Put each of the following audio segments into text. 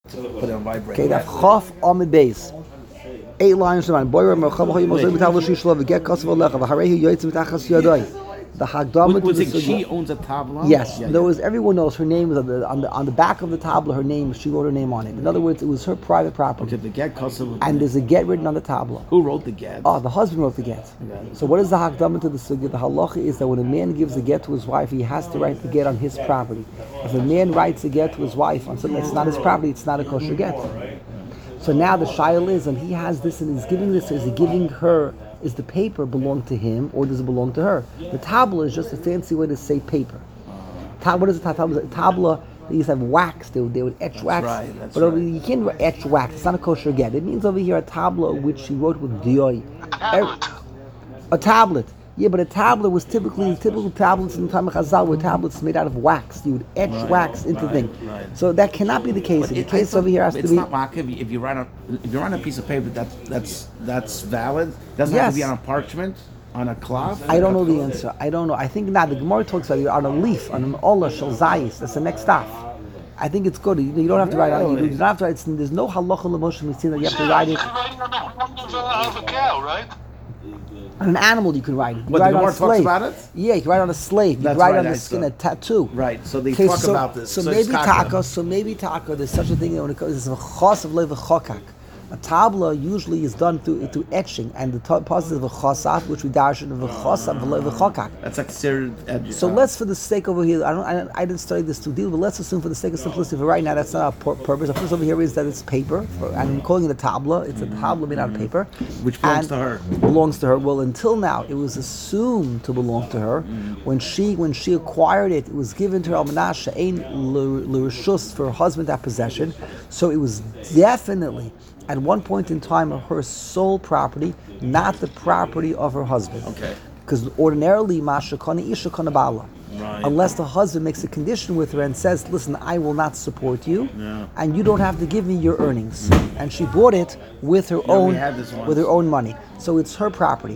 Put it on vibrate. Okay, that Chaf Amid Beis. 8 lines to mine. Boyer Merchav Hoy Moshe B'Tav Shishlo V'Get Kasav Alecha V'Harehu Yoytz B'Tachas Yadai. The Hagdama to the she owns a tabla? Yes. In other words, everyone knows her name is on the back of the tabla. Her name, she wrote her name on it. In other words, it was her private property. Okay, the get kasav. And there's a get written on the tabla. Who wrote the get? Oh, the husband wrote the get. Okay. So what is the Hagdama to the sugya? The halacha is that when a man gives a get to his wife, he has to write the get on his property. If a man writes a get to his wife on something that's not his property, it's not a kosher get. So now the shayla is, and he has this and he's giving this, is he giving her, is the paper belong to him or does it belong to her? The tabla is just a fancy way to say paper. What is a tabla? Tabla, they used to have wax, they would etch wax. That's but right. You can't etch wax, it's not a kosher get. It means over here a tabla which she wrote with dioy. A tablet. Yeah, but a tablet was typical tablets in the time of Chazal were tablets made out of wax. You would etch wax into things. Right. So that cannot be the case. The case over here has to be. It's not like if you write on a piece of paper that's valid. Doesn't have to be on a parchment, on a cloth. I don't know the answer. I don't know. I think not. The Gemara talks about it on a leaf, on an olah shel zayis. That's the next stuff. I think it's good. You don't have to write on. You don't have to write. There's no halacha l'moshe mitzvah that you have to write it. Of a cow, right? On an animal, you can write it. What, the Gemara talks about it? Yeah, you can write on a slave. You can write on the skin a tattoo. Right. So they talk about this. So maybe taka. There's such a thing when it comes. There's a chos of lev chokak. A tabla usually is done through etching, and the process of a chosat, which we dash in of a chosat of lev chokak. That's like sir. So let's, for the sake over here, I didn't study this too deep, but let's assume for the sake of simplicity, for right now, that's not our purpose. The purpose over here is that it's paper, and I'm calling it a tabla. It's a tabla made out of paper, which belongs to her. Belongs to her. Well, until now, it was assumed to belong to her. When she acquired it, it was given to her almanasha ein l'rishus for her husband to have possession. So it was definitely, at one point in time, her sole property, not the property of her husband. Okay. Because ordinarily, masha kana isha kana bala. Right. Unless the husband makes a condition with her and says, listen, I will not support you, and you don't have to give me your earnings. And she bought it with her own money. So it's her property.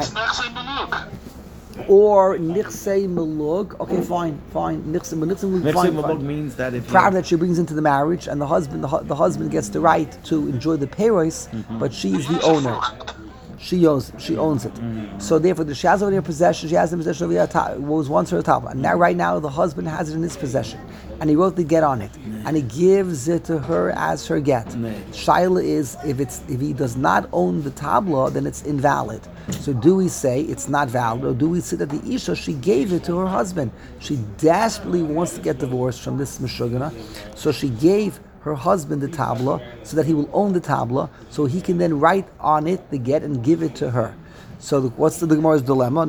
Or nichsei melug. Okay, fine. Nichsei melug means that if property that she brings into the marriage, and the husband gets the right to enjoy the payros, but she's the owner. She owns it. So therefore, she has it in her possession. She has it in possession of what was once her tabla. And now, right now, the husband has it in his possession, and he wrote the get on it, and he gives it to her as her get. Shaila is if he does not own the tabla, then it's invalid. So do we say it's not valid, or do we say that the isha, she gave it to her husband? She desperately wants to get divorced from this meshugana, so she gave her husband the tabla so that he will own the tabla, so he can then write on it the get and give it to her. So what's the Gemara's dilemma?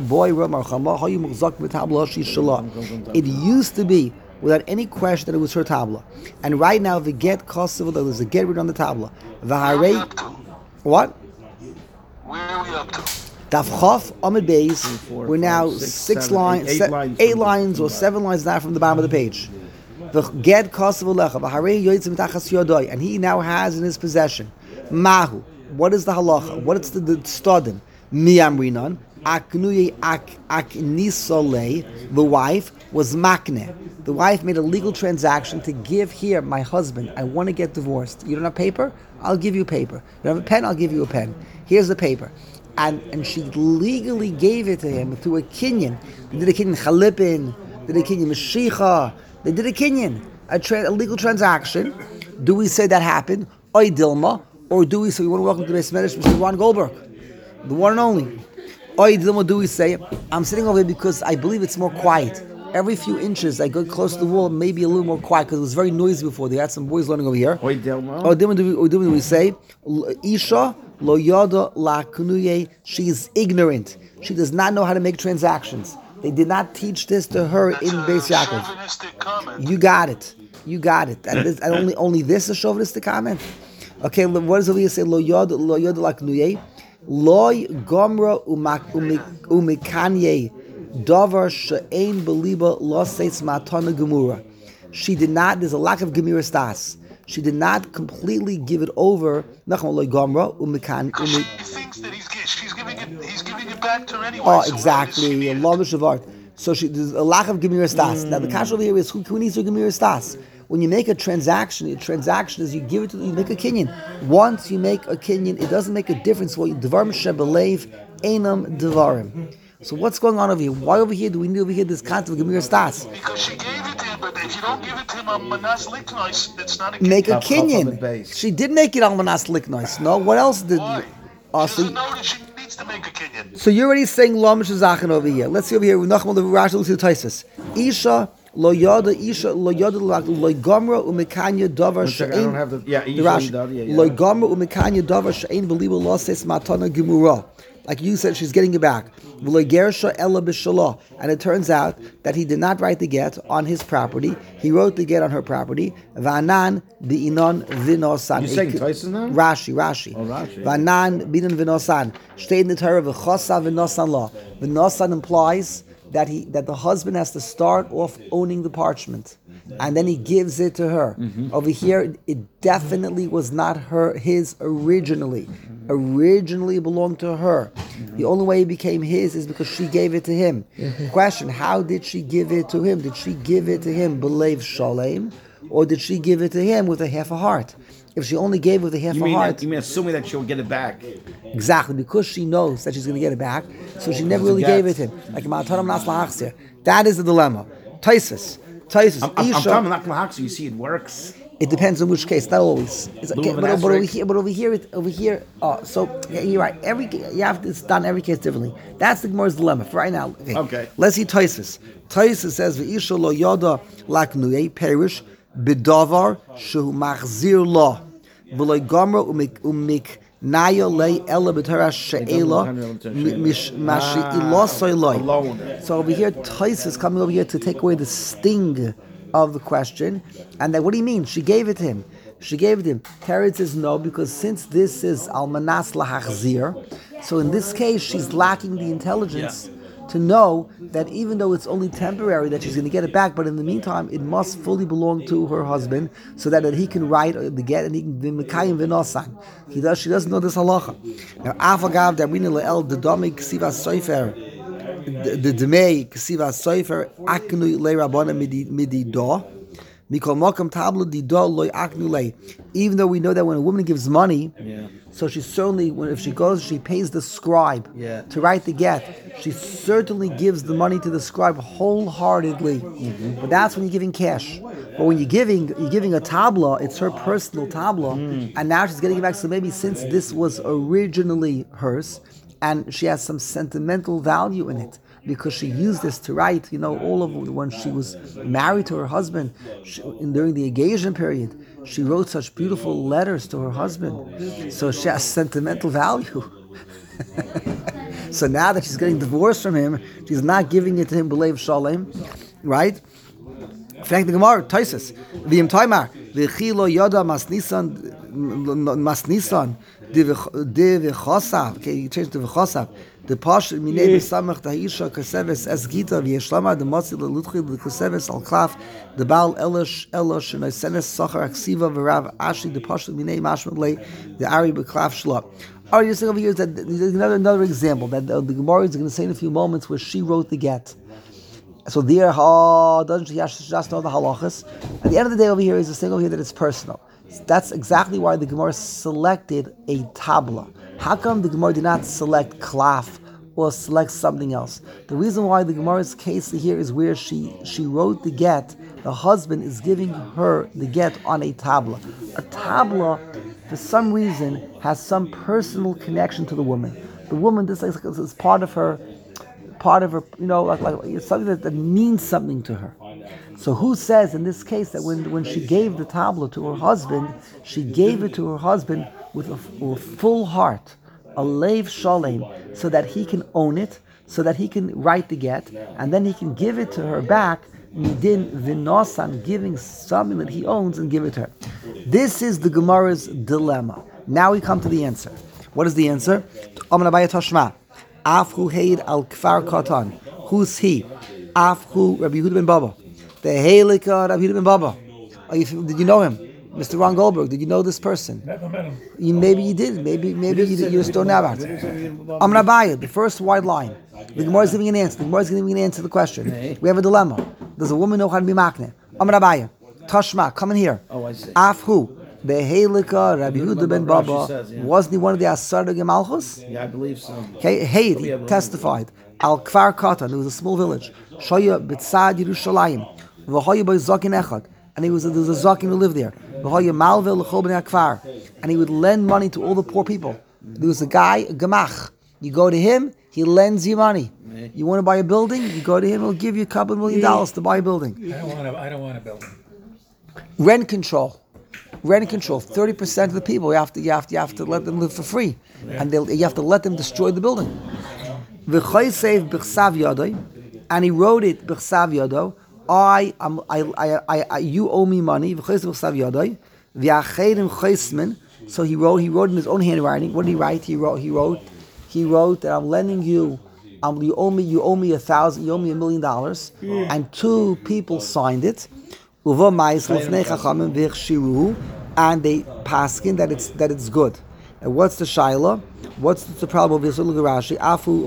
It used to be without any question that it was her tabla, and right now the get kosev, there's a get written on the tabla. What? Where are we up to? Daf Chaf Amid Beis. We're now 8 lines or 7 lines now from the bottom of the page. The get kosev alecha v'harei yoytz mitachas yodoi, and he now has in his possession mahu. What is the halacha? What is the stadim? Mi amrinan aknuye aknisolei. The wife was makne. The wife made a legal transaction to give here, my husband, I want to get divorced. You don't have paper? I'll give you paper. You don't have a pen? I'll give you a pen. Here's the paper. And she legally gave it to him through a kinyan. They did a kinyan chalipin, did a kinyan mashicha. They did a kinyan, a legal transaction. Do we say that happened? Oy Dilma. Or do we say, we want to welcome to the Beis Medrash Mr. Ron Goldberg, the one and only. Oy Dilma, do we say, I'm sitting over here because I believe it's more quiet. Every few inches, I go close to the wall, maybe a little more quiet, because it was very noisy before. They had some boys learning over here. Oy Dilma. Oy Dilma, do we say, Isha lo yoda la kunuye, she is ignorant. She does not know how to make transactions. They did not teach this to her in Beis Yaakov. You got it. And only this is a chauvinistic comment. Okay, what does Aliyah say? Lo yod laknuye, loy gomra umikanye davar she'ein beliba lo seitz matana gemura. She did not. There's a lack of gemira stas. She did not completely give it over. Nachma loy gomra umikanye. She thinks that he's giving it back to her anyway. Oh, exactly. So there's a lack of gemira stas. Now the kasha over here is who needs to gemira stas? When you make a transaction is you give it to, you make a kinyan. Once you make a kinyan, it doesn't make a difference what you devarim shebelev einam devarim. So what's going on over here? Why over here do we need over here this concept of Gemir Stas? Because she gave it to him, but if you don't give it to him on Manas Liknois, it's not a Make a Kinyan. kinyan. She did make it on Manas Liknois. No, what else did? Why? Oh, She so, doesn't know that she needs to make a Kinyan. so you're already saying Lo Mishazachin over here. Let's see over here. Nachman the Rashi, let's see the Taisus. Isha lo yada lo gamra umekanya davar I don't have she'ein. the yeah. The Rashi. Yeah. Lo gamra umekanya davar she'ein v'liba lo ses matana gemura. Like you said, she's getting it back. And it turns out that he did not write the get on his property. He wrote the get on her property. Vanan bi'inon vinosan. You saying Tyson now? Rashi. Oh, Rashi. Vanan bi'inon vinosan. Stay in the Torah v'chosa v'nosan law. V'nosan implies that the husband has to start off owning the parchment, and then he gives it to her. Over here, it definitely was not his originally. Originally belonged to her. The only way it became his is because she gave it to him. Question: how did she give it to him? Did she give it to him belev shalem, or did she give it to him with a half a heart? If she only gave with a half a heart, You mean assuming that she'll get it back? exactly, because she knows that she's going to get it back, so she never really It's a gave get. it to him. Like Ma'ataram Nas Lahachzir. That is the dilemma. Taisus. I'm Isha. telling you, not Lahak, so you see it works. It depends on which case. Not always. It's okay, Louis but Van over here. So yeah, you're right. It's done every case differently. That's the Gemara's dilemma for right now. Okay. Let's see Taisus. Taisus says v'isha lo yoda laknuyei perish bidavar shehu machzir lo v'lo gamra umik. Naya lay ella b'tara she'ela mashi ilosoi loy. So over here, Tais is coming over here to take away the sting of the question, and that what do you mean? She gave it to him. Teretz says no, because since this is almanas lahachzir, so in this case she's lacking the intelligence to know that even though it's only temporary that she's going to get it back, but in the meantime it must fully belong to her husband, so that he can write the get and he can be mekayim v'nosan. She doesn't know this halacha. Now afagav darina le'el the domi ksiva soifer the demei ksiva soifer aknu le'rabona midi do. Even though we know that when a woman gives money, so she certainly, if she goes, she pays the scribe to write the get. She certainly gives the money to the scribe wholeheartedly. But that's when you're giving cash. But when you're giving a tabla, it's her personal tabla, and now she's getting it back. So maybe since this was originally hers, and she has some sentimental value in it, because she used this to write, all of when she was married to her husband, during the engagement period, she wrote such beautiful letters to her husband. So she has sentimental value. So now that she's getting divorced from him, she's not giving it to him b'leiv shalem, right? In fact, the Gemara, Taisus, v'im taimar, v'chilo yoda masnisan, divichosav. Okay, you change to v'chosav. The Pash Minei Besamach Daisha Kaseves Es Gita V'Yeshlama the Matzi LeLutchi the Kaseves Al Klaf the Baal Elosh and Isenes Sachar Aksiva V'Rav Ashi the Pash Minei Mashmat Le the Ari B'Klaf Shla. All you're saying over here is that there's another example that the Gemara is going to say in a few moments where she wrote the get. So there, doesn't she just know the halachas? At the end of the day, over here is a thing over here that it's personal. That's exactly why the Gemara selected a tabla. How come the Gemara did not select klaf or select something else? The reason why the Gemara's case here is where she wrote the get. The husband is giving her the get on a tabla. A tabla, for some reason, has some personal connection to the woman. The woman, this is part of her, like it's something that means something to her. So who says in this case that when she gave the tabla to her husband, she gave it to her husband with a full heart, a leiv shalem, so that he can own it, so that he can write the get, and then he can give it to her back, midin v'nosan, giving something that he owns and give it to her. This is the Gemara's dilemma. Now we come to the answer. What is the answer? Amar Abaye Tashma. Afhu Heid al Kfar Katan. Who's he? Afhu Rabbi Yehuda ben Baba. The Halika Rabbi Yehuda ben Baba. Did you know him? Mr. Ron Goldberg, did you know this person? Never met him. Maybe you did. Maybe you just don't know about it. Amar Abaye, the first wide line. The Gemara is giving an answer. The Gemara is giving an answer to the question. We have a dilemma. Does a woman know how to be makne? Amar Abaye. Tashma, come in here. Oh, I see. Afhu, the Behelika, Rabbi Yehuda ben Rashi Baba, says, yeah. wasn't he one of the Asar Gemalchus? Yeah, I believe so. Okay, Heid, he testified. Al Kfar Katan, it was a small village. Shoya B'tzad Yerushalayim, V'hoya by Zakin Echad, and there was a Zakin who lived there. V'hoya Malvel L'chol B'nei Kfar, and he would lend money to all the poor people. There was a guy, a Gemach. You go to him, he lends you money. You want to buy a building, you go to him, he'll give you a couple $1 million to buy a building. I don't want a building. Rent control. 30% of the people you have to let them live for free, and you have to let them destroy the building. And he wrote it b'chsav yado. You owe me money. So he wrote in his own handwriting. What did he write? He wrote that I'm lending you. You owe me 1,000. You owe me $1 million. And 2 people signed it. And they paskin that it's good. And what's the shaila? What's the problem of this? Look at Rashi.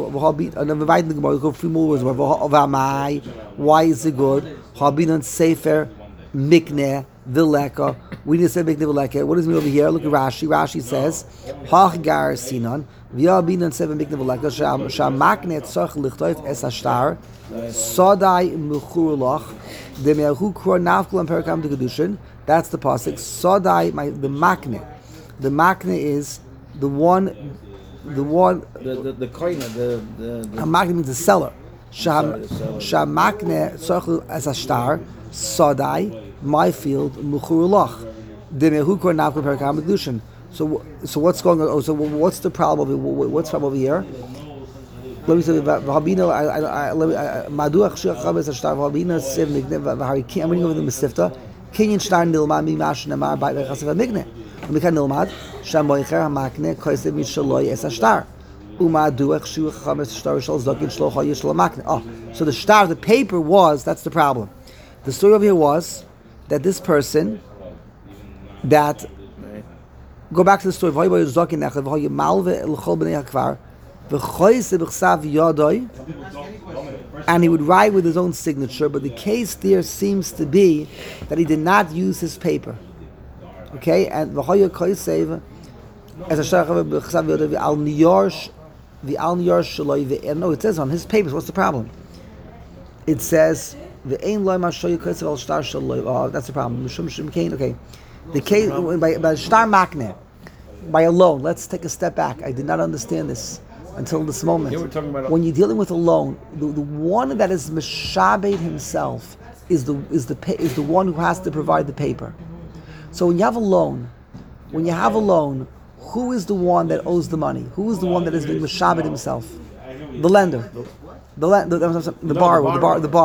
Why is it good? Habinan sefer mikne vileka. We didn't say mikne vileka. What does it mean over here? Look at Rashi. Rashi says, Hachgar sinan v'habinan sefer mikne vileka shamakne tzach lichtoit es ashtar sodai mechurlach demehu kor nafkul and perakam de kedushin. That's the pasuk. Sodai, the makne. The makne is the one. The koina, the makne means the seller. Shamakne tzachlu as a star. Sodai, my field, muchurulach. Demehu kor nafkul perakam de kedushin. So what's going on? So what's the problem? What's the problem over here? Let me say, I'm reading over the Mesifta. Kinyan shtar nilma mi mash nemar by the chaseva migne. We can nilmad shamoicher hamakne koisev mishaloi es ashtar. Umaduach shu chames shtar shal zokin shlo chayish shlo makne. Oh, so the shtar, the paper was, that's the problem. The story over here was that this person, that, go back to the story, v'hoy zokin echad, v'hoy malve l'chol b'nei hakvar, v'choisev b'chsav yodoi, and he would write with his own signature, but the case there seems to be that he did not use his paper. Okay, and v'hoya koisev as a shachar b'chsav yodei v'al niyar shaloi v'en. No, it says on his papers. What's the problem? It says v'ein loy mashoy koisev al shtar shaloi. Oh, that's the problem. Okay, the case by shtar makne, by a loan. Let's take a step back. I did not understand this until this moment. Yeah, we're talking about when you're dealing with a loan, the one that is meshabed himself is the one who has to provide the paper. So when you have a loan, who is the one that owes the money? Who is the one that is being meshabed himself? The lender, the borrower, the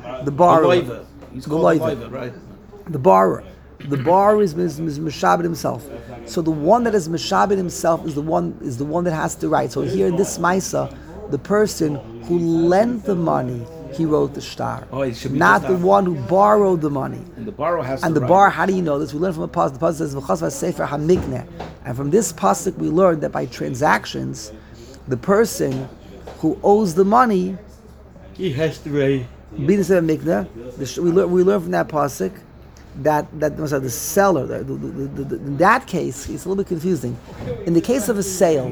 borrower. The borrower is meshabed himself. So the one that is meshabed himself is the one that has to write. So here in this Maisa, the person who lent the money, he wrote the shtar. Oh, it should be not the one who borrowed the money. And the borrower has and to the write. borrower, how do you know this? We learn from the pasuk. The pasuk says v'chasva sefer hamikne. And from this pasuk we learn that by transactions, the person who owes the money, He has to write. we learn from that pasuk that the seller, in that case, it's a little bit confusing. In the case of a sale,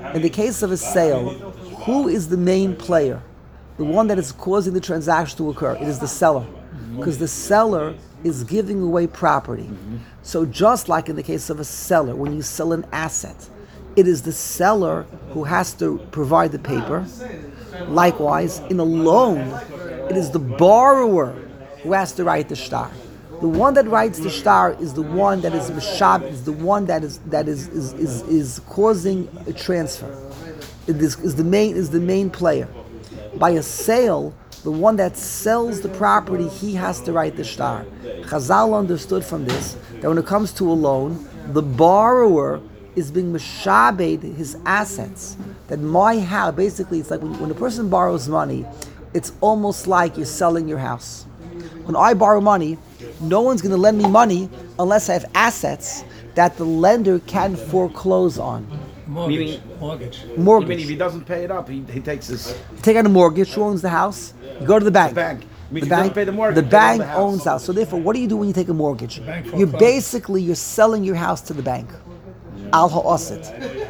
who is the main player? The one that is causing the transaction to occur. It is the seller, because the seller is giving away property. So just like in the case of a seller, when you sell an asset, it is the seller who has to provide the paper. Likewise, in a loan, it is the borrower who has to write the shtar. The one that writes the shtar is the one that is meshab, is the one that is causing a transfer. It is the main player. By a sale, the one that sells the property, he has to write the shtar. Chazal understood from this that when it comes to a loan, the borrower is being meshabed his assets. That my house, basically, it's like when a person borrows money, it's almost like you're selling your house. When I borrow money, no one's going to lend me money unless I have assets that the lender can foreclose on. Mortgage. Even if he doesn't pay it up, he takes this. You take out a mortgage. Who owns the house? You go to the bank. Means he doesn't pay the mortgage, The they own bank the house. owns the house. So therefore, what do you do when you take a mortgage? bank You're forecloses. you're selling your house to the bank. Al ha'osit.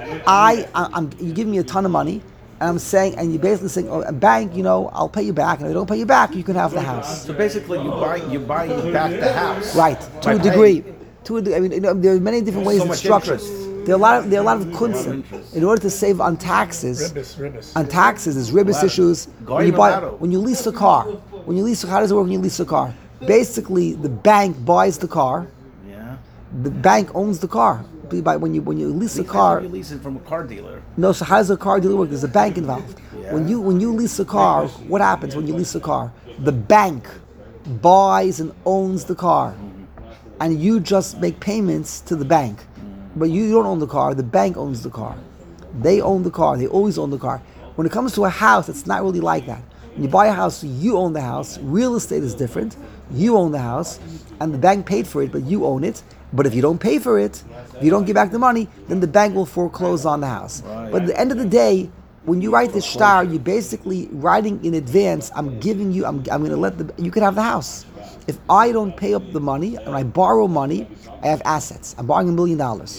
You give me a ton of money, and I'm saying, and you're basically saying, oh, a bank, I'll pay you back, and if I don't pay you back, you can have the house. So basically, you buy back the house. Right, to by a degree. paying. I mean, there are many different ways So it's much structured. interest. There are a lot of kunsten. In order to save on taxes, Ribbis. on taxes, there's ribbis Wow. issues. Going about it. When you lease a car, how does it work when you lease a car? Basically, the bank buys the car. Yeah. The bank owns the car. When you lease a car, You lease it from a car dealer. no. So how does a car dealer work? There's a bank involved. Yeah. When you lease a car, what happens when you lease a car? The bank buys and owns the car, and you just make payments to the bank. But you don't own the car. The bank owns the car. They own the car. They always own the car. When it comes to a house, it's not really like that. When you buy a house, you own the house. Real estate is different. You own the house, and the bank paid for it, but you own it. But if you don't pay for it, if you don't give back the money, then the bank will foreclose on the house. Right. But at the end of the day, when you write the star, you're basically writing in advance. I'm going to let you can have the house. If I don't pay up the money and I borrow money, I have assets. I'm borrowing $1 million.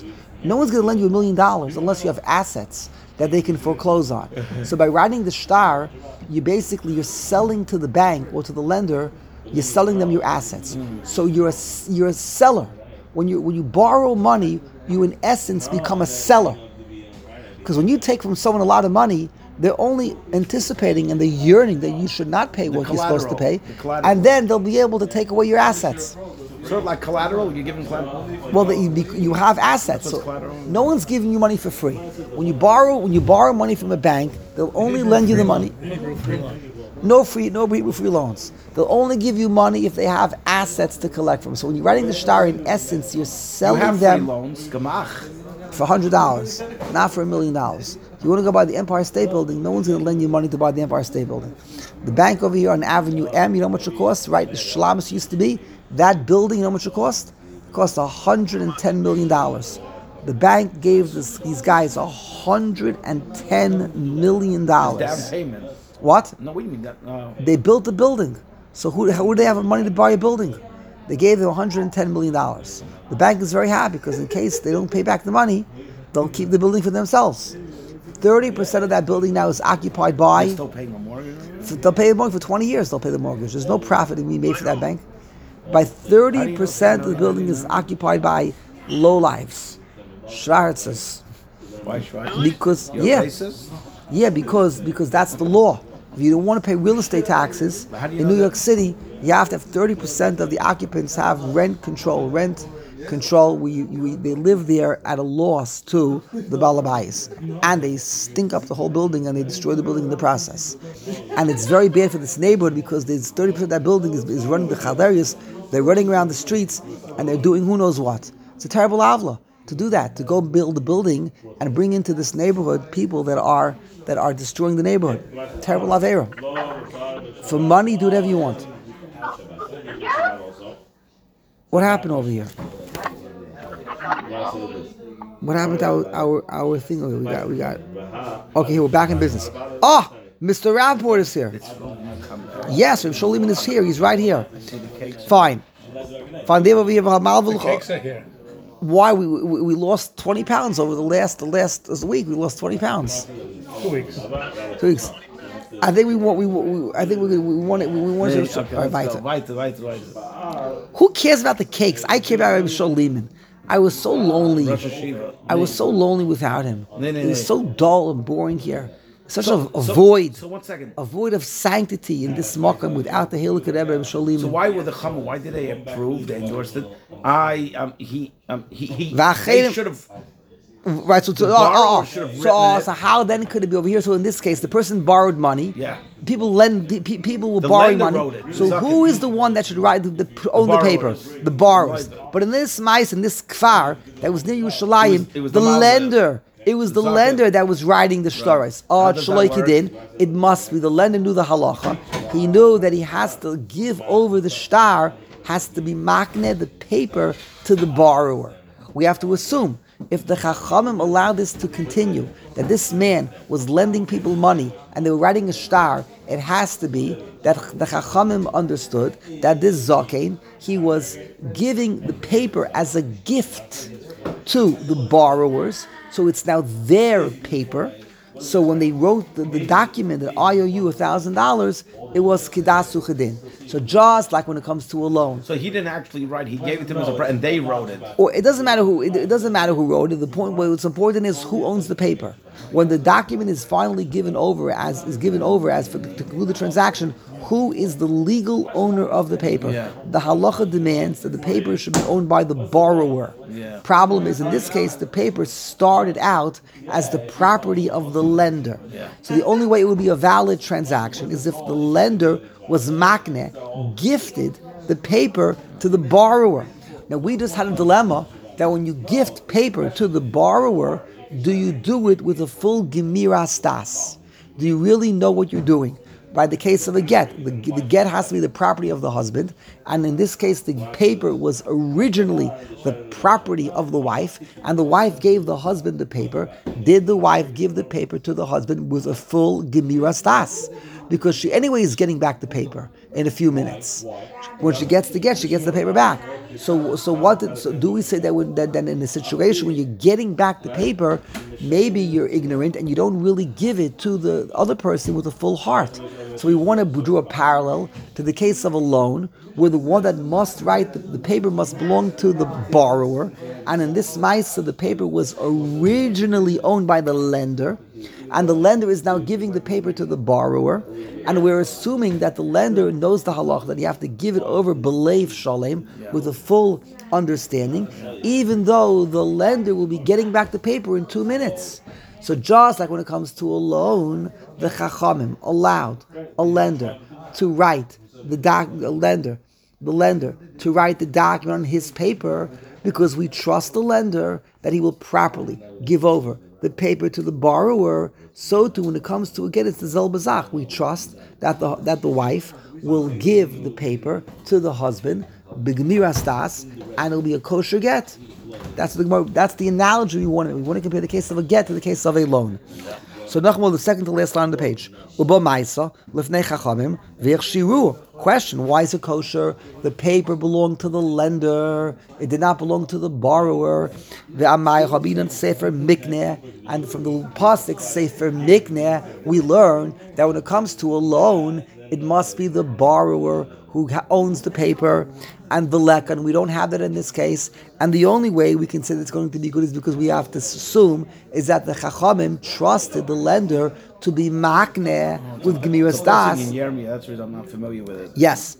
No one's going to lend you $1 million unless you have assets that they can foreclose on. So by writing the star, you're selling to the bank or to the lender. You're selling them your assets. So you're a seller. When you borrow money, you in essence become a seller. Because when you take from someone a lot of money, they're only anticipating and they're yearning that you should not pay what you're supposed to pay, The collateral. and then they'll be able to take away your assets. Sort of like collateral. You give them collateral. Well, you have assets, That's so collateral. no one's giving you money for free. When you borrow money from a bank, they'll only lend you the money. Hebrew free loan. No free loans. They'll only give you money if they have assets to collect from. So when you're writing the star, in essence, you're You selling have free them loans. Gemach. for $100, not for $1 million. If you want to go buy the Empire State Building, no one's going to lend you money to buy the Empire State Building. The bank over here on Avenue M, you know how much it costs? Right, the Shalamis used to be. That building, you know how much it cost? It cost $110 million. The bank gave these guys $110 million. Down payment. What? No, what do you mean that? They built the building. So who do they have money to buy a building? They gave them $110 million. The bank is very happy because in case they don't pay back the money, they'll keep the building for themselves. 30% of that building now is occupied by... Still paying a mortgage. They'll pay the mortgage for 20 years. They'll pay the mortgage. There's no profit to be made for that bank. By 30% of the building is occupied by lowlifes, schwarzes. Why should I? Because You're racist? because that's the law. If you don't want to pay real estate taxes How do you in know New that? York City, you have to have 30% of the occupants have rent control. They live there at a loss to the balabais, and they stink up the whole building and they destroy the building in the process. And it's very bad for this neighborhood because there's 30% of that building is running the chadarius. They're running around the streets and they're doing who knows what. It's a terrible avla to do that, to go build a building and bring into this neighborhood people that are destroying the neighborhood. Terrible avera. For money, do whatever you want. What happened over here? What happened to our thing over here? We got. Okay, we're back in business. Oh, Mr. Rapport is here. Yes, Reb Shlomo is here. He's right here. Fine. Fine. They over here. The cakes are here. Why we lost 20 pounds over the last week? We lost 20 pounds. 2 weeks. 2 weeks. I think we want it. We want Nee, it. okay, All right, let's go. Weiter. Who cares about the cakes? I care about Rabbi Shol Lehman. I was so lonely. Rosh Hashiva. I was so lonely without him. Nee. It was so dull and boring here. Such a So void. So 1 second. A void of sanctity in this makom without the Hiluk Rebbe Rabbi Shol Lehman. So why were the Chama? Why did they approve? They endorsed it. He should have. Right, so borrower should have written it. so how then could it be over here? So in this case, the person borrowed money. Yeah. People were The borrowing lender money. wrote it. So Exactly. who is the one that should own the paper? borrowers. The borrowers. Right. But in this mice, in this kfar that was near Yerushalayim, It was the the Malveh. lender. It was the Exactly. lender that was writing the shtaris. Oh, How does that Shaloi work? Kedin. It must be the lender knew the halacha. He knew that he has to give over the shtar, has to be makneh the paper to the borrower. We have to assume if the Chachamim allowed this to continue, that this man was lending people money and they were writing a star, it has to be that the Chachamim understood that this Zaken, he was giving the paper as a gift to the borrowers, so it's now their paper. So when they wrote the document, the IOU $1,000, it was Kidasu Chedin. So just like when it comes to a loan. So he didn't actually write. He gave it to them as a present, and they wrote it. Or it doesn't matter who. It doesn't matter who wrote it. The point what's important is who owns the paper. When the document is finally given over as to conclude the transaction, who is the legal owner of the paper? Yeah. The halacha demands that the paper should be owned by the borrower. Yeah. Problem is, in this case, the paper started out as the property of the lender. Yeah. So the only way it would be a valid transaction is if the lender was makneh, gifted the paper to the borrower. Now we just had a dilemma that when you gift paper to the borrower, do you do it with a full gemira stas? Do you really know what you're doing? By the case of a get, the get has to be the property of the husband, and in this case, the paper was originally the property of the wife, and the wife gave the husband the paper. Did the wife give the paper to the husband with a full gemira stas? Because she anyway is getting back the paper in a few minutes. When she gets the get, she gets the paper back. So do we say that then in a situation when you're getting back the paper, maybe you're ignorant and you don't really give it to the other person with a full heart. So we want to draw a parallel to the case of a loan, where the one that must write the paper must belong to the borrower, and in this Maisa, the paper was originally owned by the lender, and the lender is now giving the paper to the borrower, and we're assuming that the lender knows the halach, that you have to give it over belev shalem, with a full understanding, even though the lender will be getting back the paper in 2 minutes. So just like when it comes to a loan, the Chachamim allowed a lender to write the lender to write the document on his paper, because we trust the lender that he will properly give over the paper to the borrower. So too, when it comes to again, it's the Zel Bazach. We trust that the wife will give the paper to the husband, b'gemira stas, and it'll be a kosher get. That's the analogy we want. We want to compare the case of a get to the case of a loan. So Nachmal, the second to last line on the page. Uba Maisa lifnei chachamim v'yachshiru. Question: why is it kosher? The paper belonged to the lender; it did not belong to the borrower. Ve'amay chabinan sefer mikneh, and from the pasuk sefer mikneh, we learn that when it comes to a loan, it must be the borrower who owns the paper, and the lekan, we don't have that in this case. And the only way we can say that it's going to be good is because we have to assume is that the Chachamim trusted the lender to be makneh with gemiras das. In Yermia, that's the reason I'm not familiar with it. Yes.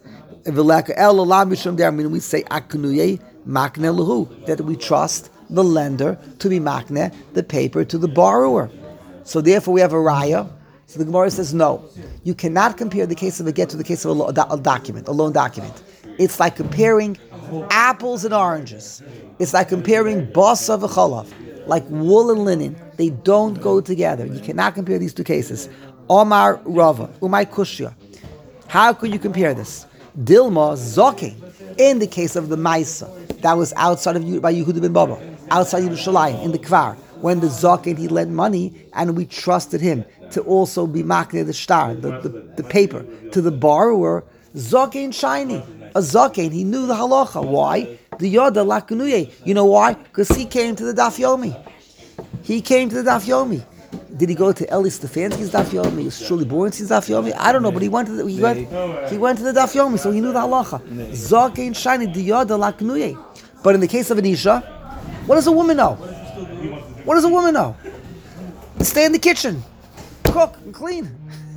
We say aknuye makneh lahu, that we trust the lender to be makneh the paper to the borrower. So therefore we have a raya. So the Gemara says, no, you cannot compare the case of a get to the case of a loan document. It's like comparing apples and oranges. It's like comparing basa v'chalav, like wool and linen. They don't go together. You cannot compare these two cases. Omar Rava, Umay Kushya. How could you compare this? Dilma Zoke, in the case of the Maisa, that was outside by Yehuda ben Baba, outside Yerushalayim, in the Kvar, when the Zoke, he lent money, and we trusted him to also be makneh the shtar, the paper, to the borrower. Zokein shiny. A Zokein, he knew the halacha. Why? The Yoda Lakunuye. You know why? Because he came to the Daf Yomi. Did he go to Eli Stefanski's Daf Yomi? Was Shuli Borenstein's Daf Yomi? I don't know, but he went to the Daf Yomi, so he knew the halacha. Zokein shiny. The Yoda Lakunuye. But in the case of an Isha, what does a woman know? Stay in the kitchen. Cook and clean.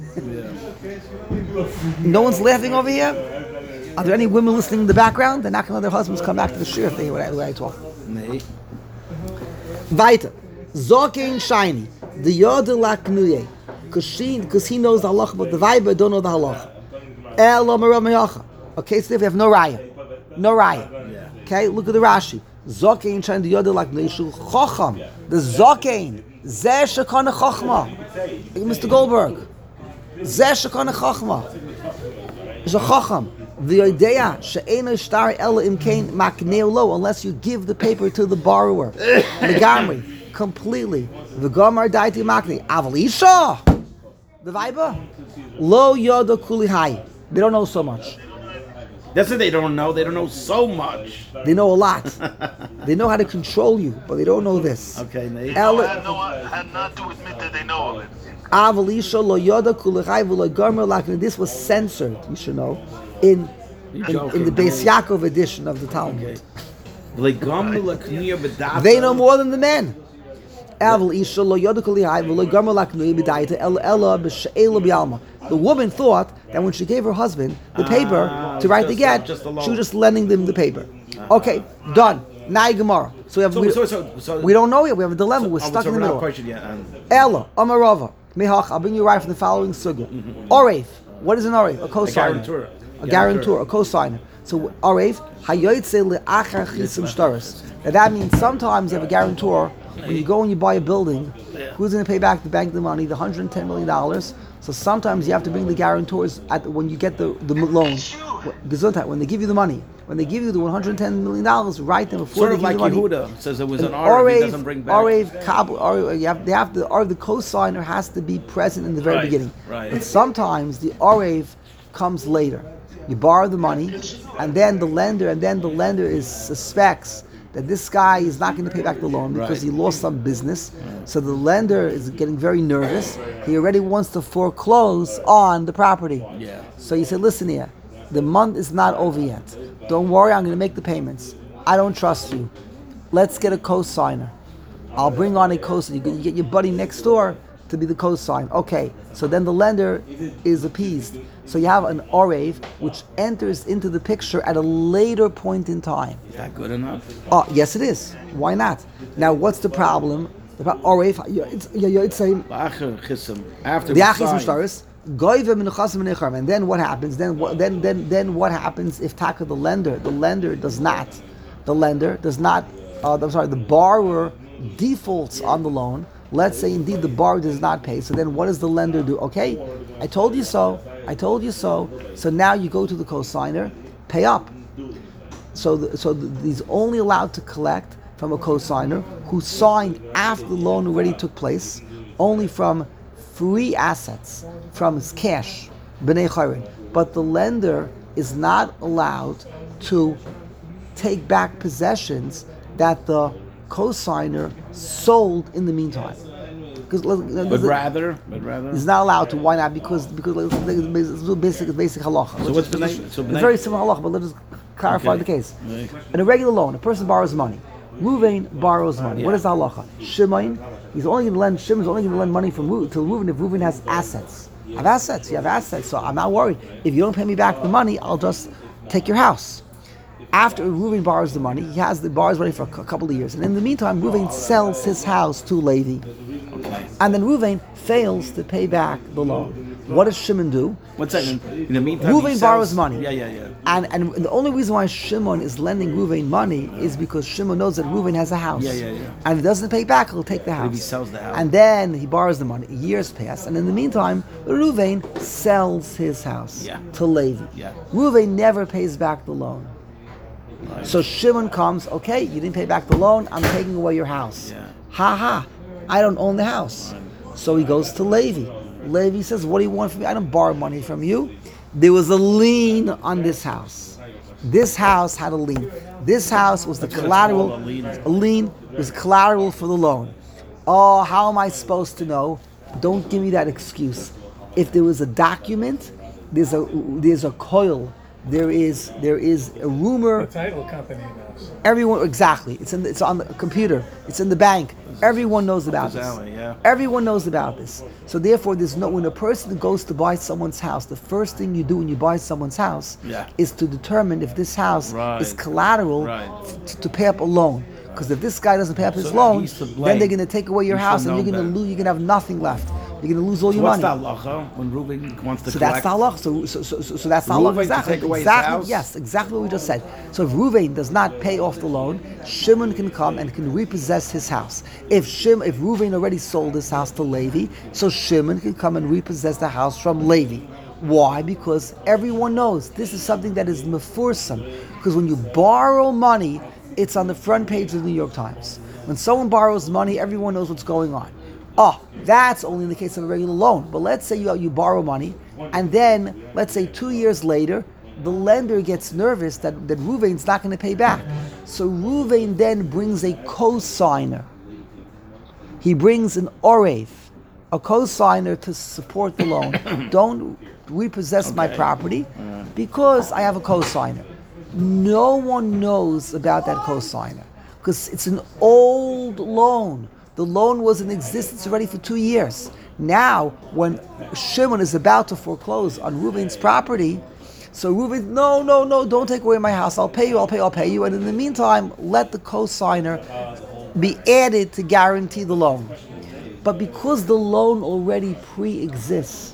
No one's laughing over here. Are there any women listening in the background? They're not going to let their husbands come back to the shir if they hear what I talk. Weiter. Zokein shiny. The yoda laknuye. Because he knows the halacha, but the vibe don't know the halacha. Okay, so if we have no raya. Okay, look at the Rashi. Zokein shiny the yoda laknuye shu chocham. The zokein. Zeh shekana chochma. Mr. Goldberg. Zeh shekana chochma. It's a chocham. The idea she'ena shtar ela imkain makneu lo, unless you give the paper to the borrower. Legamri, completely. The gomar daiti makne. Aval isha. The Weiber? Lo yoda kuli hai. They don't know so much. That's what they don't know. They don't know so much. They know a lot. They know how to control you, but they don't know this. Okay, Nate. Had not to admit that they know of it. Avalisha lo yoda kuli hai v'lo gomer lakin. This was censored, you should know, in the Beis Yaakov edition of the Talmud. They know more than the men. The woman thought that when she gave her husband the paper to write the get, she was just lending them the paper. Okay, done. Now Gemara. So we don't know yet. We have a dilemma. We're stuck in the middle. Ella, Amarova, Mehach. I'll bring you right from the following sugya. Oreif. What is an oreif? A co-signer. A guarantor, a co-signer. So oreif hayoytze le'achar chisim shtaris. Now that means sometimes you have a guarantor. When you go and you buy a building, who's going to pay back the bank the money, the $110 million? So sometimes you have to bring the guarantors when you get the loan. Gesundheit, when they give you the money, when they give you the $110 million, write them before they give you the money. Sort of like Yehuda says it was an Arev, he doesn't bring back. The co-signer has to be present in the very beginning. Right. And sometimes the Arev comes later. You borrow the money, and then the lender suspects that this guy is not going to pay back the loan because he lost some business. So the lender is getting very nervous. He already wants to foreclose on the property. Yeah. So he said, listen here, the month is not over yet. Don't worry, I'm going to make the payments. I don't trust you. Let's get a co-signer. I'll bring on a co-signer. You get your buddy next door to be the co-sign. Okay, so then the lender is appeased. So you have an Orev which enters into the picture at a later point in time. Is that good enough? Oh, yes it is. Why not? Now what's the problem? The Orev, it's saying After the Achis Mishtaris, and then what happens? Then what happens if Taka the lender does not, the borrower defaults on the loan. Let's say indeed the borrower does not pay. So then what does the lender do? Okay, I told you so. So now you go to the co-signer, pay up. So he's only allowed to collect from a co-signer who signed after the loan already took place, only from free assets, from his cash, b'nei chayrin. But the lender is not allowed to take back possessions that the co-signer sold in the meantime. But rather, he's not allowed to. Why not? Because it's basic halacha. So what's the name? It's very similar halacha, but let's just clarify the case. In a regular loan, a person borrows money. Reuven borrows money. What is the halacha? Shimon, he's only going to lend. Shimon's only going to lend money from Reuven to Reuven if Reuven has assets. You have assets. So I'm not worried. If you don't pay me back the money, I'll just take your house. After Reuven borrows the money, he has the borrows money for a couple of years, and in the meantime, Reuven sells his house to Levi, and then Reuven fails to pay back the loan. What does Shimon do? What's that? In the meantime, Reuven borrows money. Yeah. And the only reason why Shimon is lending Reuven money is because Shimon knows that Reuven has a house. Yeah. And if he doesn't pay back, he'll take the house. If he sells the house. And then he borrows the money. Years pass, and in the meantime, Reuven sells his house to Levi. Yeah. Reuven never pays back the loan. Right. So Shimon comes, okay, you didn't pay back the loan, I'm taking away your house. Ha, I don't own the house. Right. So he goes to Levi. Levi says, what do you want from me? I don't borrow money from you. There was a lien on this house. This house had a lien. This house was the collateral. A lien was collateral for the loan. Oh, how am I supposed to know? Don't give me that excuse. If there was a document, there's a coil. There is a rumor. The title company knows. Everyone exactly. It's on the computer. It's in the bank. Everyone knows about this. Everyone knows about this. So therefore, when a person goes to buy someone's house, the first thing you do when you buy someone's house is to determine if this house is collateral to pay up a loan. Because if this guy doesn't pay up his loan, then they're going to take away your house, and you're going to have nothing left. You're going to lose all your money. What's the halacha when Reuven wants to collect? That's the halacha. So that's the halacha. Exactly. Yes, exactly what we just said. So if Reuven does not pay off the loan, Shimon can come and can repossess his house. If Reuven already sold his house to Levi, so Shimon can come and repossess the house from Levi. Why? Because everyone knows this is something that is mefursam. Because when you borrow money, it's on the front page of the New York Times. When someone borrows money, everyone knows what's going on. Oh, that's only in the case of a regular loan. But let's say you borrow money, and then let's say 2 years later, the lender gets nervous that Ruvain's not going to pay back. So Ruvain then brings a co-signer. He brings an orev, a co-signer to support the loan. Don't repossess my property because I have a co-signer. No one knows about that co-signer because it's an old loan. The loan was in existence already for 2 years. Now, when Shimon is about to foreclose on Reuven's property, so Reuven, no, don't take away my house. I'll pay you. And in the meantime, let the co-signer be added to guarantee the loan. But because the loan already pre-exists,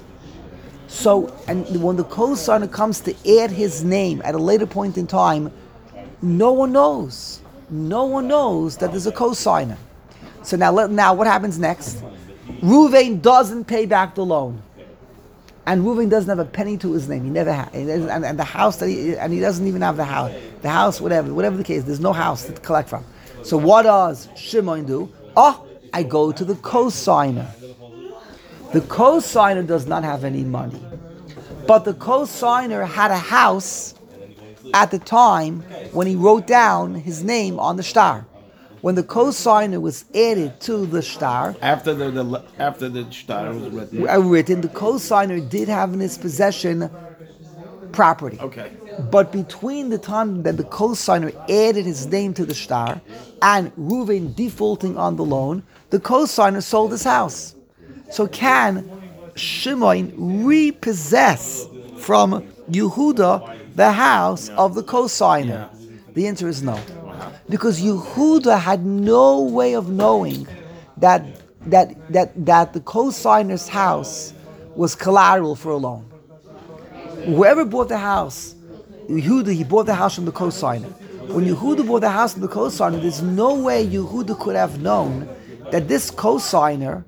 and when the co-signer comes to add his name at a later point in time, no one knows. No one knows that there's a co-signer. So now what happens next? Reuven doesn't pay back the loan. And Reuven doesn't have a penny to his name. He never had. And the house he doesn't even have the house. The house, whatever the case, there's no house to collect from. So what does Shimon do? I go to the co-signer. The co-signer does not have any money. But the co-signer had a house at the time when he wrote down his name on the star. When the co-signer was added to the star, after the star was written, the co-signer did have in his possession property. Okay. But between the time that the co-signer added his name to the star and Reuven defaulting on the loan, the co-signer sold his house. So can Shimon repossess from Yehuda the house of the co-signer? Yeah. The answer is no. Because Yehuda had no way of knowing that the co-signer's house was collateral for a loan. Whoever bought the house, Yehuda, he bought the house from the co-signer. When Yehuda bought the house from the co-signer, there's no way Yehuda could have known that this co-signer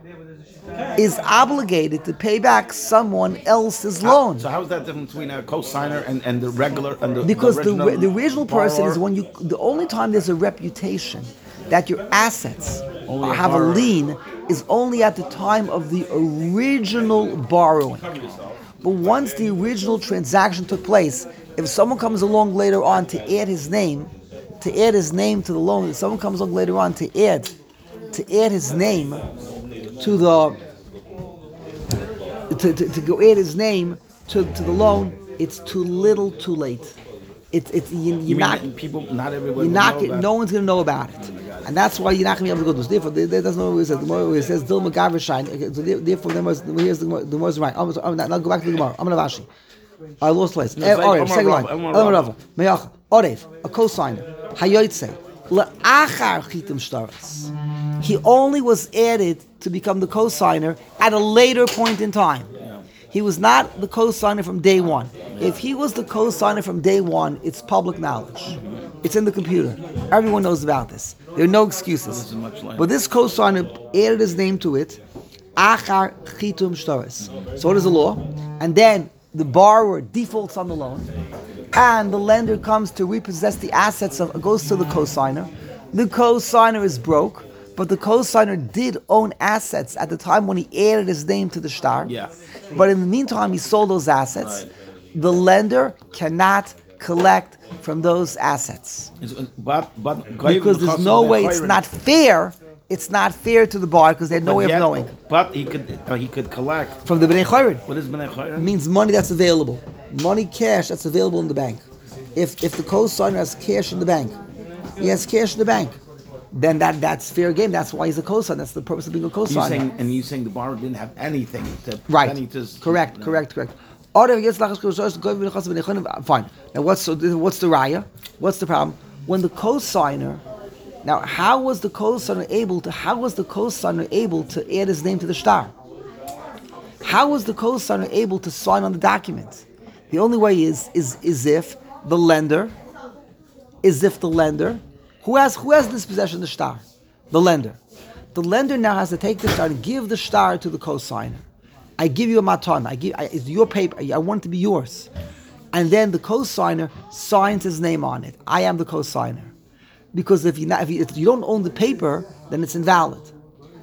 is obligated to pay back someone else's loan. So how is that different between a co-signer and the regular and the because the original person borrower? is when the only time there's a reputation that your assets Only a have a borrower. lien is only at the time of the original borrowing. But once the original transaction took place, if someone comes along later on to add his name to the loan, if someone comes along later on to add his name to the to go add his name to the loan, it's too little, too late. You're not everyone. no one's going to know about it, and that's why you're not going to be able to go to this. Therefore, that's not what it says. The Gemara says Dil Magaver Shine. So therefore, here's the Gemara's right. Now go back to the Gemara. I'm going to Vashi. I lost place. Orev, second line. Meyacha. Orev, a co-signer. Hayoytse. Le'achar chitim shtaras. He only was added to become the co-signer at a later point in time. He was not the co-signer from day one. If he was the co-signer from day one, it's public knowledge. It's in the computer. Everyone knows about this. There are no excuses. But this co-signer added his name to it. Achar chitum shtaras. So what is the law? And then the borrower defaults on the loan, and the lender comes to repossess the assets goes to the co-signer. The co-signer is broke, but the co-signer did own assets at the time when he added his name to the star. Yeah. But in the meantime, he sold those assets. Right. The lender cannot collect from those assets. But because there's no way, it's not fair. It's not fair to the buyer because they had no way of knowing. But he could collect from the Bnei Chayrin. What is Bnei Chayrin? It means money that's available. Money, cash that's available in the bank. If the co-signer has cash in the bank, he has cash in the bank, then that's fair game. That's why he's a co-signer. That's the purpose of being a co-signer. You saying the borrower didn't have anything to right? Correct. Fine. Now what's the raya? What's the problem? When the co-signer, now how was the co-signer able to add his name to the star? How was the co-signer able to sign on the document? The only way is if the lender, who has this possession of the star? The lender. The lender now has to take the star and give the star to the co-signer. I give you a matan. It's your paper. I want it to be yours. And then the co-signer signs his name on it. I am the co-signer. Because if you don't own the paper, then it's invalid.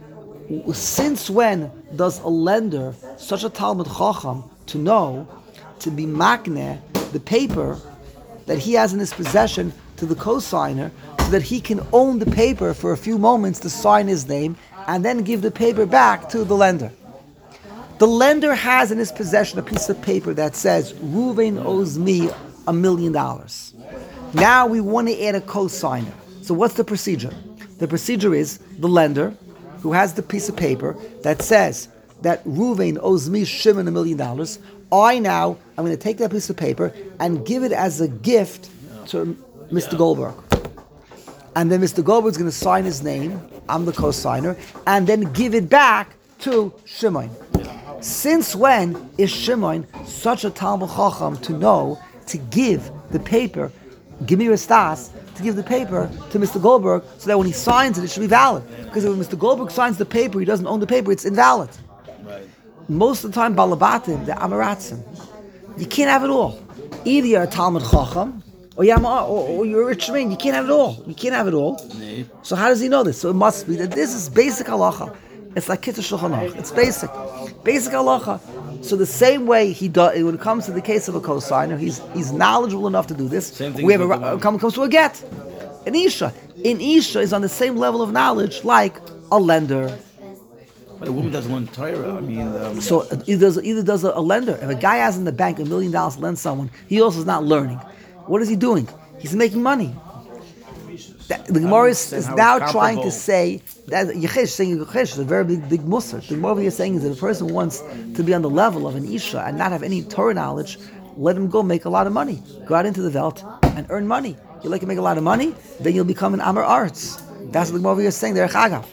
Since when does a lender, such a Talmud Chacham, to know to be makneh the paper that he has in his possession to the co-signer, so that he can own the paper for a few moments to sign his name and then give the paper back to the lender? The lender has in his possession a piece of paper that says, Reuven owes me $1 million. Now we want to add a co-signer. So what's the procedure? The procedure is the lender, who has the piece of paper that says that Reuven owes me Shimon $1 million. I'm going to take that piece of paper and give it as a gift to Mr. Goldberg. And then Mr. Goldberg's going to sign his name, I'm the co-signer, and then give it back to Shimon. Since when is Shimon such a Talmud Chacham to know to give the paper, give me your stas, to give the paper to Mr. Goldberg so that when he signs it, it should be valid? Because if Mr. Goldberg signs the paper, he doesn't own the paper, it's invalid. Right. Most of the time, Balabatim, the Amaratzim, you can't have it all. Either you're a Talmud Chacham, or you're a rich man. You can't have it all. You can't have it all. Nee. So how does he know this? So it must be that this is basic halacha. It's like Kitzur Shulchan Aruch. It's basic halacha. So the same way he does, when it comes to the case of a co-signer, he's knowledgeable enough to do this. Same thing. We have comes to a get. An Isha is on the same level of knowledge like a lender. But a woman doesn't learn Torah. I mean, so either does a lender. If a guy has in the bank $1 million to lend someone, he also is not learning. What is he doing? He's making money. The Gemara is now trying to say that Yechish, saying Yechish is a very big musar. The Gemara you're saying is that if a person wants to be on the level of an Isha and not have any Torah knowledge, let him go make a lot of money. Go out into the Welt and earn money. You like to make a lot of money, then you'll become an Amar Arts. That's what the Gemara is saying there.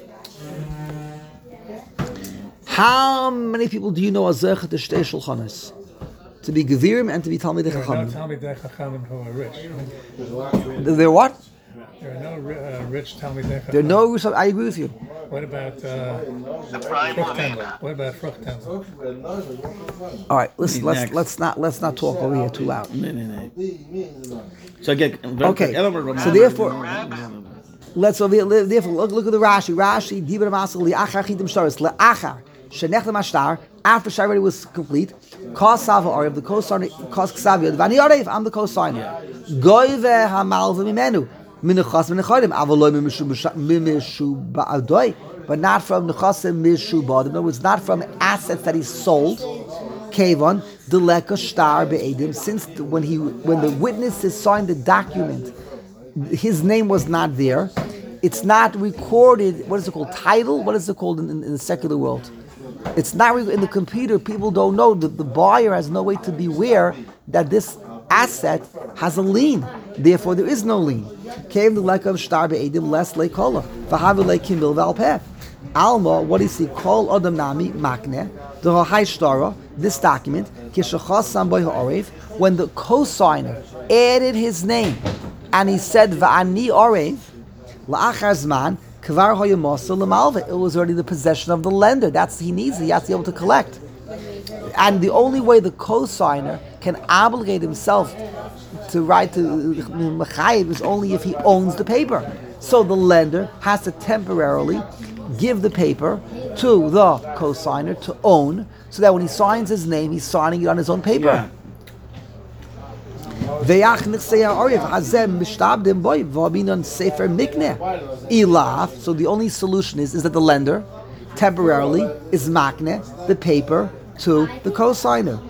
How many people do you know as Zerchet Shtei Shulchanos? To be Gevirim and to be Talmidei Chachamim. There are no Talmidei Chachamim who are rich. They're what? There are no rich Talmidei Chachamim. There are no rich. I agree with you. What about Fruchtendel? What about Fruchtendel? All right, listen. Let's not talk over here too loud. So again, okay. So therefore, let's look at the Rashi. Rashi Dibur Masal Liachar Chitim Shtaris Leachar Shenech Lemashtar. After Shari was complete, Kos Sava Arev, the co-signer, Kos Ksavia, Vani Arev, I'm the co-signer. Goyve Hamalva Mimenu, Minachas Minachadim, Avaloi Mimishu Ba'adoi, but not from Nechasim Mishu Ba'adim. In other words, not from assets that he sold. Kevon, Deleka Shtar Be'edim, since when the witnesses signed the document, his name was not there. It's not recorded, what is it called, title? What is it called in the secular world? It's not in the computer. People don't know that the buyer has no way to be aware that this asset has a lien. Therefore, there is no lien. Came the like of shtar be'edim less leikola. V'havu leikimil v'alpeh. Alma, what is he called? Adam nami makne the ha'hai shtara. This document kishachas samboy ha'orev. When the co-signer added his name and he said va'ani orev la'achar zman. It was already the possession of the lender. He needs it. He has to be able to collect. And the only way the co-signer can obligate himself to write to Mechayiv is only if he owns the paper. So the lender has to temporarily give the paper to the co-signer to own, so that when he signs his name, he's signing it on his own paper. Yeah. So the only solution is that the lender temporarily is makne the paper to the co-signer.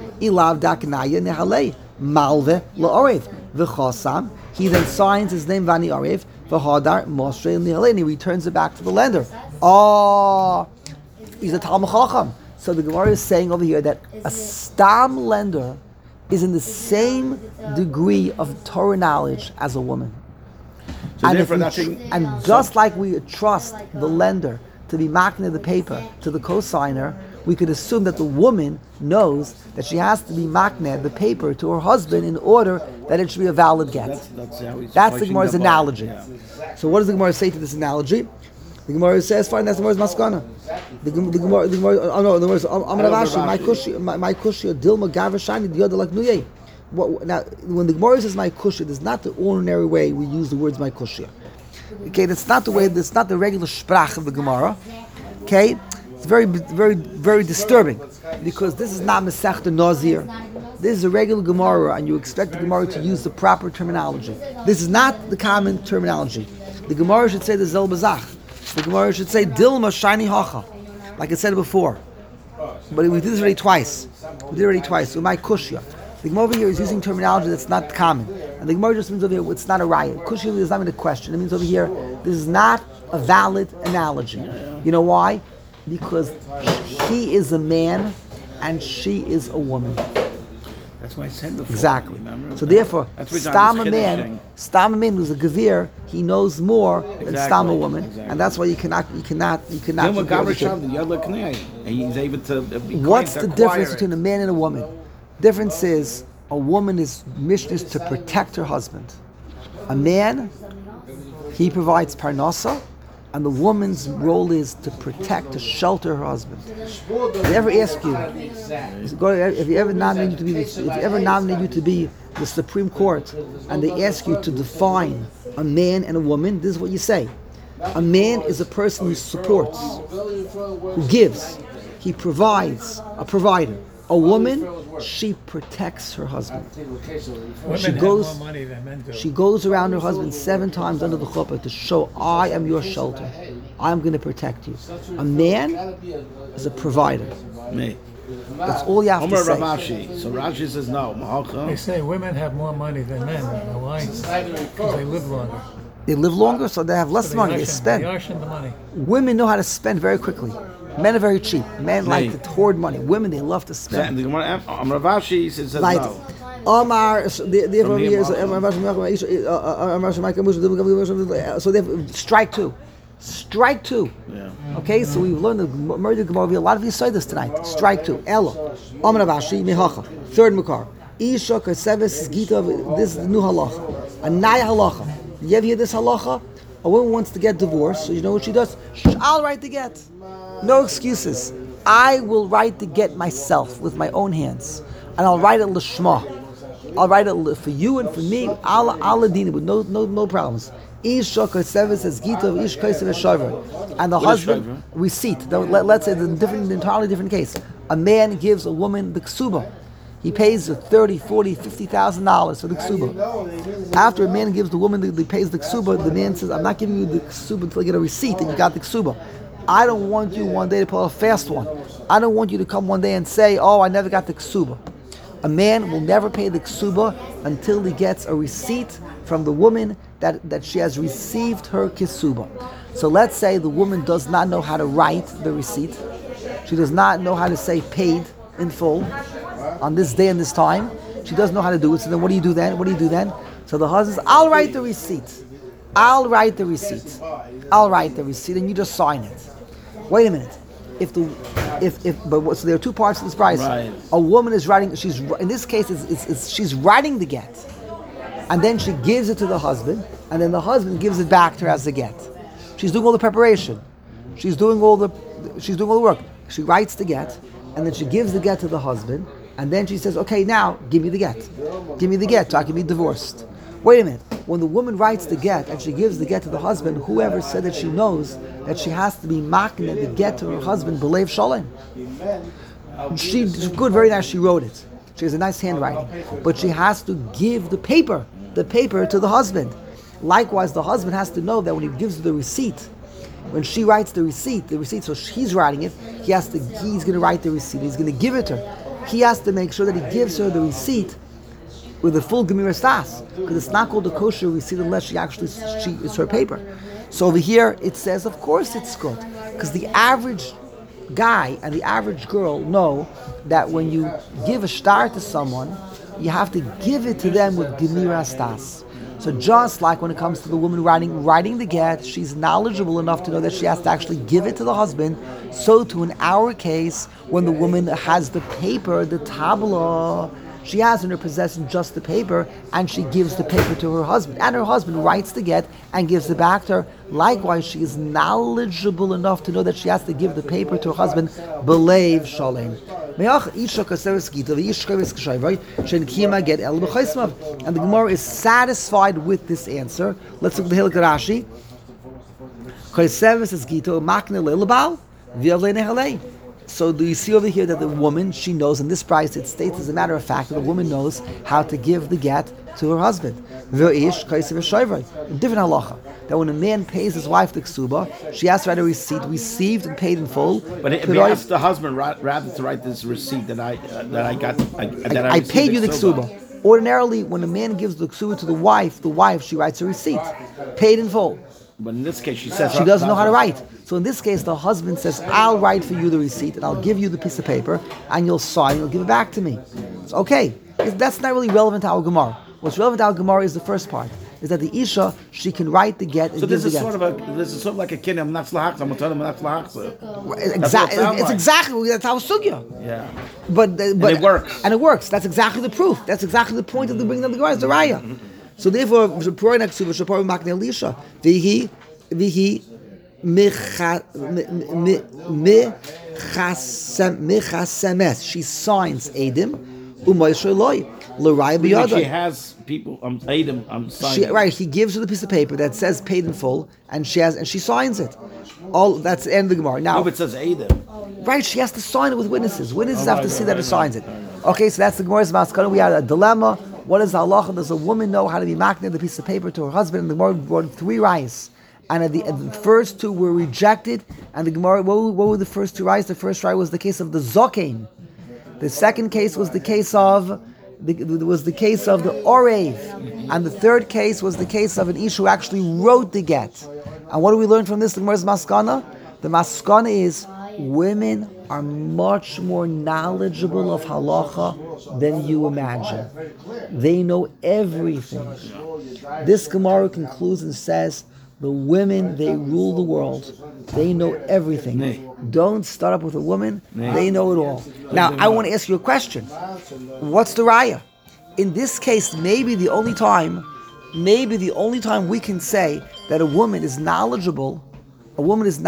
He then signs his name Vani Arev and he returns it back to the lender. Oh, he's a Talmud Chacham. So the Gemara is saying over here that a stam lender is in the same degree of Torah knowledge as a woman. So and just like we trust the lender to be makne the paper to the co-signer, we could assume that the woman knows that she has to be makne the paper to her husband in order that it should be a valid get. That's the Gemara's analogy. Yeah. So what does the Gemara say to this analogy? The Gemara says, fine, that's the Gemara's maskana. The Gemara, my kushya, dilma gavashani, the other like nuyeh. Now, when the Gemara says my kushya, that's not the ordinary way we use the words my kushya. Okay, that's not the way, that's not the regular sprach of the Gemara. Okay, It's very, very, very disturbing because this is not Masechta Nazir. This is a regular Gemara, and you expect the Gemara to use the proper terminology. This is not the common terminology. The Gemara should say the Zel Bazach. The Gemara should say Dilma Shiny Hacha, like I said before. But we did this already twice. So my Kushya. The Gemara over here is using terminology that's not common. And the Gemara just means over here, it's not a riot. Kushya is not even a question. It means over here, this is not a valid analogy. You know why? Because he is a man and she is a woman. That's what I said before. Exactly. Remember? So therefore, That's Stam a man who's a Gavir, he knows more than Stam a woman, Exactly. and that's why you cannot. Then with compare the Gavra two. Shav, the Yad Leknei, and he's able to be What's quiet, the to acquire difference it. between a man and a woman? Difference is a woman is mission is to protect her husband. A man, he provides parnasa, and the woman's role is to protect, to shelter her husband. If they ever ask you, if you ever nominate you to be the Supreme Court, and they ask you to define a man and a woman, this is what you say. A man is a person who supports, who gives. He provides, a provider. A woman, she protects her husband. Women She have goes- more money than men do. She goes around her husband 7 times under the chuppah to show, I am your shelter. I'm going to protect you. A man is a provider. Me. That's all you have to Omer say. Ravashi. So Rashi says no. They Mahalcha. say women have more money than men. You know why? Because they live longer. They live longer, so they have less money. They They spend. arson the money. Women know how to spend very quickly. Men are very cheap. Men like Right. to hoard money. Women, they love to spend. The Gemara, Omer Ravashi says Like, no. Omar, so therefore, From here, so therefore, strike two. Strike two. Yeah. Okay, so we've learned the murder Gemara. A lot of you saw this tonight. Strike two. Ella. Omar Ravashi, Mehacha. Third Makar. Isha Kasevis Gita. This is the new halacha. A Naya halacha. You ever hear this halacha? A woman wants to get divorced, so you know what she does? I'll write the get. No excuses. I will write the get myself with my own hands, and I'll write it lishma. I'll write it for you and for me. I'll adina with no problems. Ish shokar says gita ish kaisev shaver, and the What is husband shaver? receipt. Let's say the entirely different case. A man gives a woman the ksuba. He pays $30,000, $40,000, $50,000 for the ksuba. After a man gives the woman the pays the ksuba, the man says, "I'm not giving you the ksuba until I get a receipt and you got the ksuba. I don't want you one day to pull a fast one. I don't want you to come one day and say, oh, I never got the ksuba." A man will never pay the ksuba until he gets a receipt from the woman that she has received her ksuba. So let's say the woman does not know how to write the receipt. She does not know how to say paid in full on this day and this time. She doesn't know how to do it. So then what do you do then? So the husband says, I'll write the receipt. And you just sign it. Wait a minute. So there are two parts to this price. Right. A woman is writing. In this case, she's writing the get, and then she gives it to the husband, and then the husband gives it back to her as a get. She's doing all the preparation. She's doing all the work. She writes the get, and then she gives the get to the husband, and then she says, "Okay, now give me the get. Give me the get, so I can be divorced." Wait a minute. When the woman writes the get and she gives the get to the husband, whoever said that she knows that she has to be making the get to her husband, belev shalom. She's good, very nice. She wrote it. She has a nice handwriting, but she has to give the paper to the husband. Likewise, the husband has to know that when he gives her the receipt, when she writes the receipt, so she's writing it, he's going to write the receipt. He's going to give it to her. He has to make sure that he gives her the receipt with the full Gemira Stas, because it's not called a kosher receipt unless it's her paper. So over here it says, of course it's good, because the average guy and the average girl know that when you give a star to someone, you have to give it to them with Gemira Stas. So just like when it comes to the woman writing the get, she's knowledgeable enough to know that she has to actually give it to the husband. So too in our case, when the woman has the paper, the tabla, she has in her possession just the paper, and she gives the paper to her husband. And her husband writes the get and gives it back to her. Likewise, she is knowledgeable enough to know that she has to give the paper to her husband, belev shalom. And the Gemara is satisfied with this answer. Let's look at the Hilchot Rashi. So do you see over here that the woman, she knows, in this price it states as a matter of fact that the woman knows how to give the get to her husband. Different halacha. That when a man pays his wife the ksuba, she has to write a receipt, received and paid in full. But if he asks the husband rather to write this receipt that I paid you the ksuba. Ordinarily, when a man gives the ksuba to the wife, she writes a receipt, paid in full. But in this case, she says she doesn't know how to write. So in this case, the husband says, "I'll write for you the receipt, and I'll give you the piece of paper, and you'll sign, and you'll give it back to me." It's okay. That's not really relevant to our Gemara. What's relevant to our Gemara is the first part. Is that the Isha, she can write the get and so give the get. This is sort of like a kid. I'm not slahach. I'm going to tell him I'm not slahach. Exactly. It's exactly that's our sugya. Yeah. But it works. And it works. That's exactly the proof. That's exactly the point of the bringing of the Gemara. Is the raya. So therefore, vihi michasemes. She signs edim u'moishaloi l'raya biyada. She has people. Edim. I'm signing. Right. He gives her the piece of paper that says paid in full, and she signs it. All that's the end of the Gemara. Now, no, but it says edim. Right. She has to sign it with witnesses. Witnesses have to see that it signs it. Okay. So that's the Gemara's maskana. We had a dilemma. What is the halacha? Does a woman know how to be makneh the piece of paper to her husband? And the Gemara brought 3 rayos. And the first 2 were rejected. And the Gemara, what were the first 2 rayos? The first raya was the case of the zokein. The second case was the case of the orev. And the third case was the case of an ish who actually wrote the get. And what do we learn from this? The Gemara's maskana? The maskana is women are much more knowledgeable of halacha than you imagine. They know everything. This Gemara concludes and says, the women, they rule the world. They know everything. Don't start up with a woman. They know it all. Now, I want to ask you a question. What's the raya? In this case, maybe the only time we can say that a woman is knowledgeable